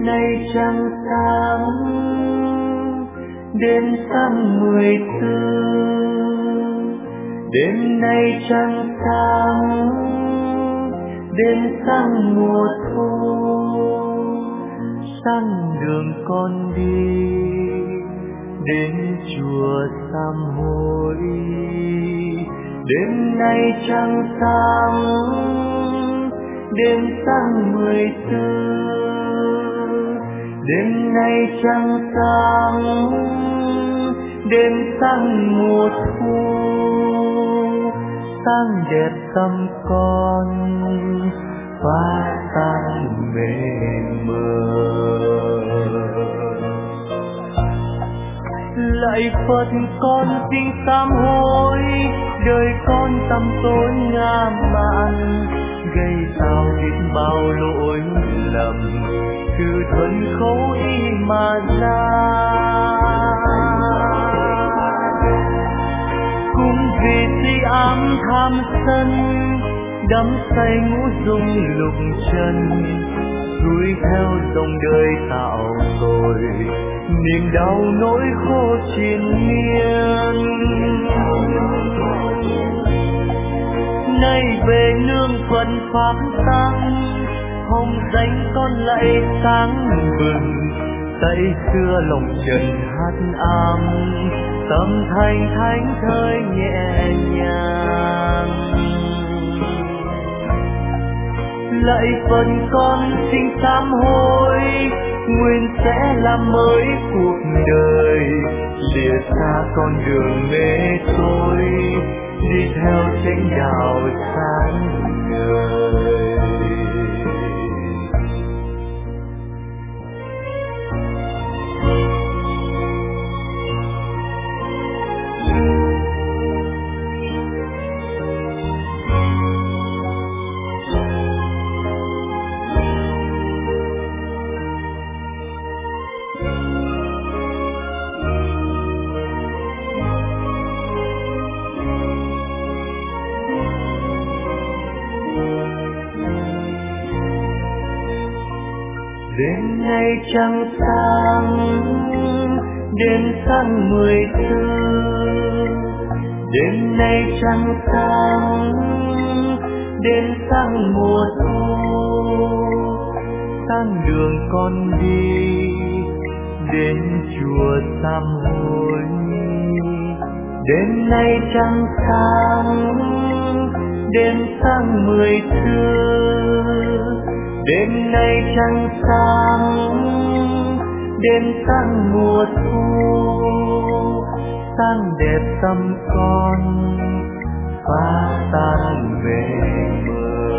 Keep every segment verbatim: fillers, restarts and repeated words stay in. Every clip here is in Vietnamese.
nay trăng sáng, đêm sang mười tư. Đêm nay trăng sáng, đêm sang mùa thu. Sang đường con đi đến chùa sám hối. Đêm nay trăng sáng, đêm sang mười tư. Đêm nay trăng sáng, đêm sang mùa thu. Sáng đẹp tâm con phá tan mê mờ. Lạy Phật con xin sám hối, đời con tăm tối ngã mạn, gây sao biết bao lỗi lầm, từ thuần khẩu ý mà ra. Cũng vì si ám tham sân, đắm say ngũ dục lục trần, xuôi theo dòng đời tạo tội, niềm đau nỗi khổ triền miên. Nay về nương Phật pháp tăng, hồng danh con lại sáng bừng. Say xưa lòng trần hát ám, tâm thành thánh thơi nhẹ nhàng. Lạy Phật con xin sám hối, nguyện sẽ làm mới cuộc đời, lìa xa con đường mê tối, đi theo chánh đạo sáng ngời. Đêm nay trăng sáng, đêm sang mười tư. Đêm nay trăng sáng, đêm sang mùa thu. Sang đường con đi đến chùa sám hối. Đêm nay trăng sáng, đêm sang mười tư. Đêm nay trăng sáng, đêm sang mùa thu. Sáng đẹp tâm con phá tan về mờ.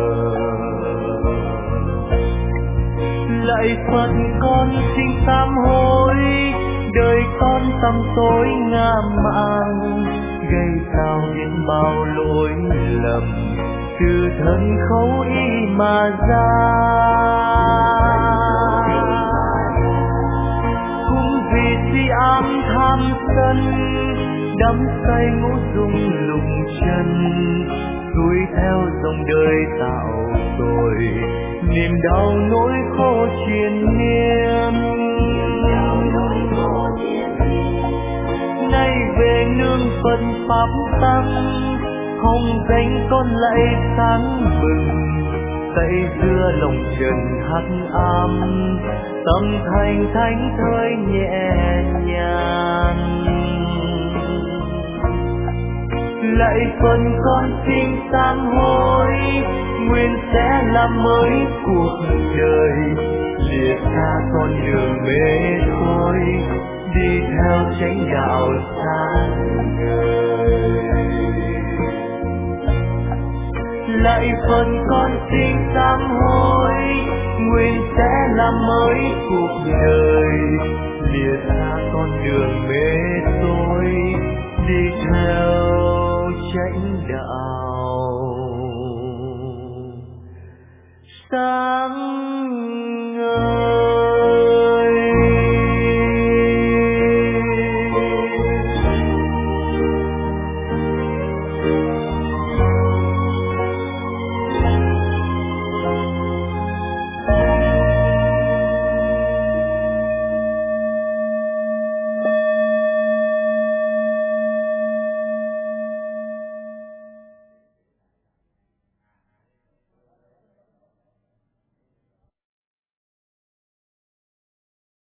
Lạy Phật con xin sám hối, đời con tăm tối ngã mạn, gây sao biết bao lỗi lầm, từ thân khẩu ý mà ra. Cũng vì si ám tham sân, đắm say ngũ dục lục trần, xuôi theo dòng đời tạo tội, niềm đau nỗi khổ triền miên. Nay về nương Phật pháp tăng, hồng danh con lại sáng bừng. Say xưa lòng trần hắc ám, tâm thành thánh thơi nhẹ nhàng. Lạy Phật con xin sám hối, nguyện sẽ làm mới cuộc đời, lìa xa con đường mê tối, đi theo chánh đạo sáng ngời. Lạy Phật con xin sám hối, nguyện sẽ làm mới cuộc đời, lìa xa con đường mê